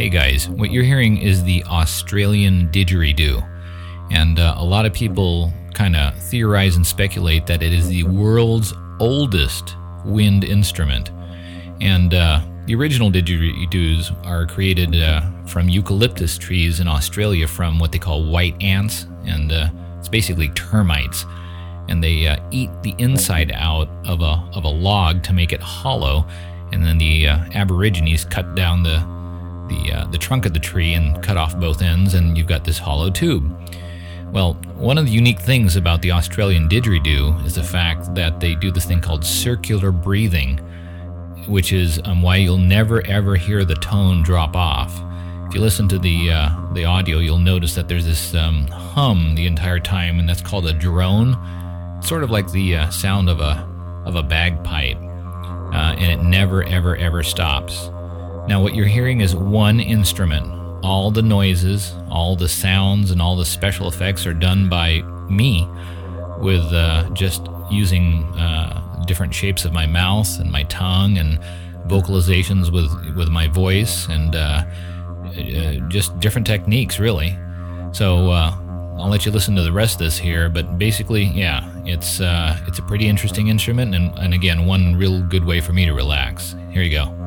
Hey guys, what you're hearing is the Australian didgeridoo. And a lot of people kind of theorize and speculate that it is the world's oldest wind instrument. And the original didgeridoos are created from eucalyptus trees in Australia from what they call white ants, and it's basically termites. And they eat the inside out of a log to make it hollow, and then the Aborigines cut down the trunk of the tree and cut off both ends, and you've got this hollow tube. Well, one of the unique things about the Australian didgeridoo is the fact that they do this thing called circular breathing, which is why you'll never ever hear the tone drop off. If you listen to the audio, you'll notice that there's this hum the entire time, and that's called a drone. It's sort of like the sound of a bagpipe, and it never ever ever stops. Now what you're hearing is one instrument. All the noises, all the sounds, and all the special effects are done by me with just using different shapes of my mouth and my tongue and vocalizations with my voice and just different techniques, really. So I'll let you listen to the rest of this here, but basically, yeah, it's a pretty interesting instrument, and again, one real good way for me to relax. Here you go.